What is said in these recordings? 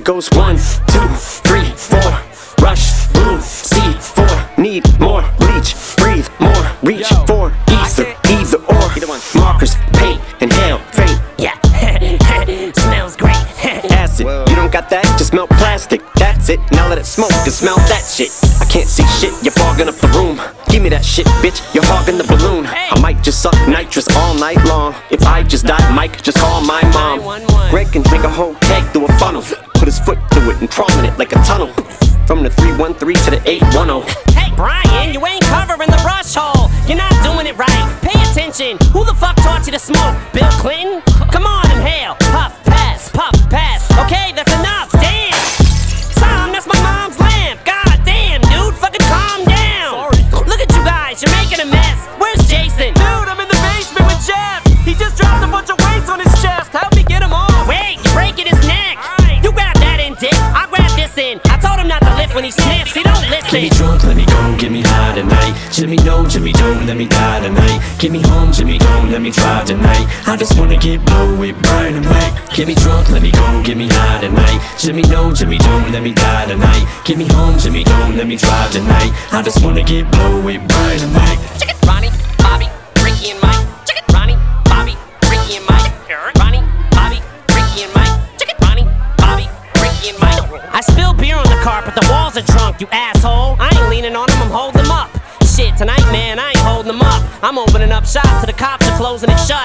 It goes 1, 2, 3, 4. Rush, move, C4. Need more, bleach, breathe more. Reach for either or. Markers, paint, inhale, faint. Yeah, smells great. Acid, you don't got that? Just melt plastic. That's it, now let it smoke and smell that shit. I can't see shit, you're fogging up the room. Give me that shit, bitch, you're hogging the balloon. I might just suck nitrous all night long. If I just die, Mike, just call my mom. Greg can drink a whole keg through a funnel. Put his foot through it and crawl in it like a tunnel. From the 313 to the 810. Hey Brian, you ain't covering the rush hole. You're not doing it right, pay attention. Who the fuck taught you to smoke? Bill Clinton? Come on, inhale, puff, pass, okay, that's enough, damn. Tom, that's my mom's lamp. God damn, dude, fucking calm down. Sorry. Look at you guys, you're making a mess. Where's Jason? Dude, I'm in the basement with Jeff. He just dropped a bunch of weights on his chest. Help me get him off. Wait, you're breaking his neck. Right. You grab that in, dick, I'll grab this in. I told him not to lift when he sniffs, he don't listen. Get me drunk, let me go, get me high tonight. Jimmy, no, Jimmy, don't let me die tonight. Get me home, Jimmy, don't let me drive tonight. I just wanna get blow with Brian and Mike. Get me drunk, let me go, get me high tonight. Jimmy, no, Jimmy, don't let me die tonight. Get me home, Jimmy, don't let me drive tonight. I just wanna get blow with Brian and Mike. Ronnie, Bobby, Ricky and Mike. Ronnie, Bobby, Ricky and Mike. Ronnie, Bobby, Ricky and Mike. Ronnie, Bobby, Ricky and Mike. I spilled beer on the carpet, the walls are drunk, you asshole. I ain't leaning on them, I'm holding them up. Shit, tonight, man, I ain't holding them up. I'm opening up shop till the cops are closing it shut.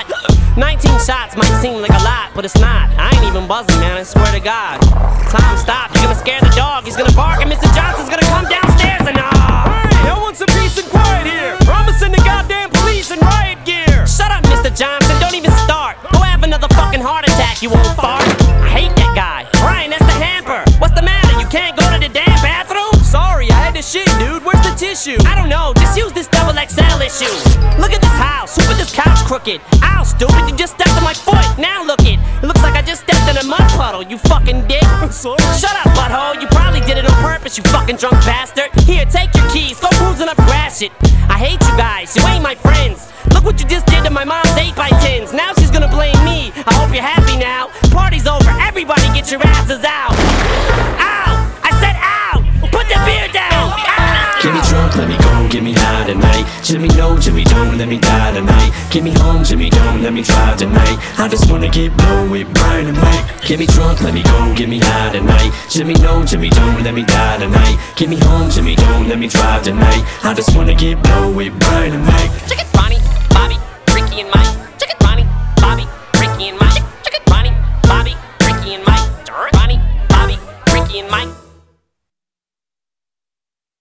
19 shots might seem like a lot, but it's not. I ain't even buzzing, man, I swear to God. Tom, stop, you're gonna scare the dog. He's gonna bark and Mr. Johnson's gonna come downstairs and Hey, I want some peace and quiet here. Or I'ma send the goddamn police in riot gear. Shut up, Mr. Johnson, don't even start. Go have another fucking heart attack, you old fart. I hate that guy. Brian, that's the hamper. What's the matter, you can't go to the damn bathroom? Sorry, I had to shit, dude. Where's the tissue? I don't know, just use this double XL issue. Look at this house, who put this couch crooked? Ow, stupid, you just stepped on my foot. Now look it looks like I just stepped in a mud puddle, you fucking dick. Sorry. Shut up, butthole, you probably did it on purpose, you fucking drunk bastard. Here, take your keys, go cruising up Gratiot. I hate you guys, you ain't my friends. Look what you just did to my mom's 8x10s. Now she's gonna blame me, I hope you're happy now. Party's over, everybody get your asses out. Ow, I said ow, put the beer down. Ow. Get me drunk, let me go, get me high tonight. Jimmy, no, Jimmy, don't let me die tonight. Get me home, Jimmy, don't let me drive tonight. I just wanna get blow with Brian and Mike. Get me drunk, let me go, get me high tonight. Jimmy, no, Jimmy, don't let me die tonight. Get me home, Jimmy, don't let me drive tonight. I just wanna get blow with Brian and Mike.